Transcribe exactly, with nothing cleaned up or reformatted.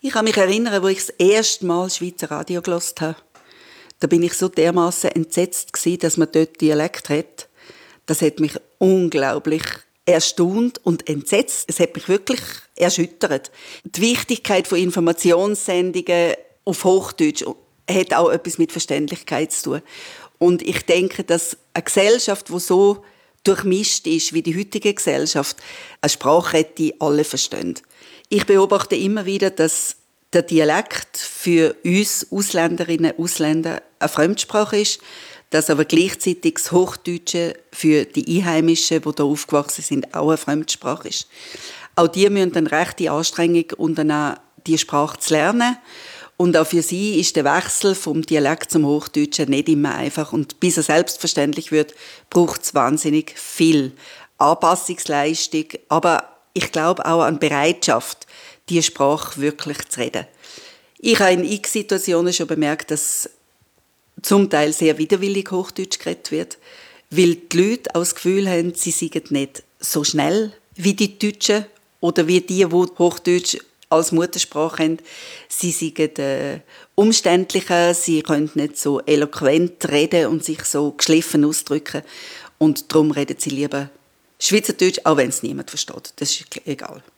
Ich kann mich erinnern, als ich das erste Mal Schweizer Radio gehört habe. Da bin ich so dermaßen entsetzt gewesen, dass man dort Dialekt hat. Das hat mich unglaublich erstaunt und entsetzt. Es hat mich wirklich erschüttert. Die Wichtigkeit von Informationssendungen auf Hochdeutsch hat auch etwas mit Verständlichkeit zu tun. Und ich denke, dass eine Gesellschaft, die so durchmischt ist wie die heutige Gesellschaft, eine Sprache hat, die alle verstehen. Ich beobachte immer wieder, dass der Dialekt für uns Ausländerinnen und Ausländer eine Fremdsprache ist, dass aber gleichzeitig das Hochdeutsche für die Einheimischen, die hier aufgewachsen sind, auch eine Fremdsprache ist. Auch die müssen dann rechte Anstrengung unternehmen, diese Sprache zu lernen. Und auch für sie ist der Wechsel vom Dialekt zum Hochdeutschen nicht immer einfach. Und bis er selbstverständlich wird, braucht es wahnsinnig viel Anpassungsleistung, aber ich glaube auch an Bereitschaft, diese Sprache wirklich zu reden. Ich habe in x Situationen schon bemerkt, dass zum Teil sehr widerwillig Hochdeutsch geredet wird, weil die Leute auch das Gefühl haben, sie seien nicht so schnell wie die Deutschen oder wie die, die Hochdeutsch als Muttersprache haben. Sie seien äh, umständlicher, sie können nicht so eloquent reden und sich so geschliffen ausdrücken. Und darum reden sie lieber Schweizerdeutsch, auch wenn es niemand versteht. Das ist egal.